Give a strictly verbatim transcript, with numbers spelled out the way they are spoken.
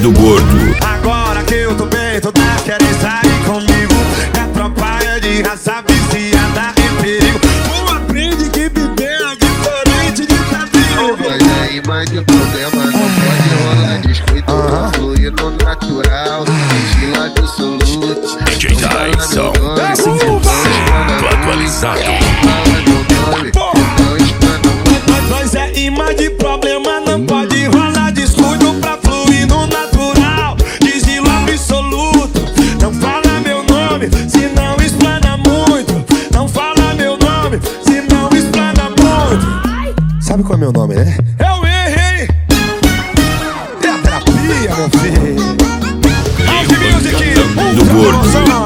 do gordo. Agora que eu tô bem, todas querem sair comigo. A tropa é de raça viciada em perigo. Tu aprende que viver é diferente de tá vivo. Mas aí, mas o problema não pode rolar. Descuido no fluido natural, vigila absoluto. D J Dyson, tô atualizado. Nós é imã de problema, não pode rolar. Descuido pra fluir no natural, vigila absoluto. Não fala meu nome, se não explana muito. Não fala meu nome, se não explana muito. Sabe qual é meu nome, né? Eu errei. É a terapia, meu filho. House Music, do gordo.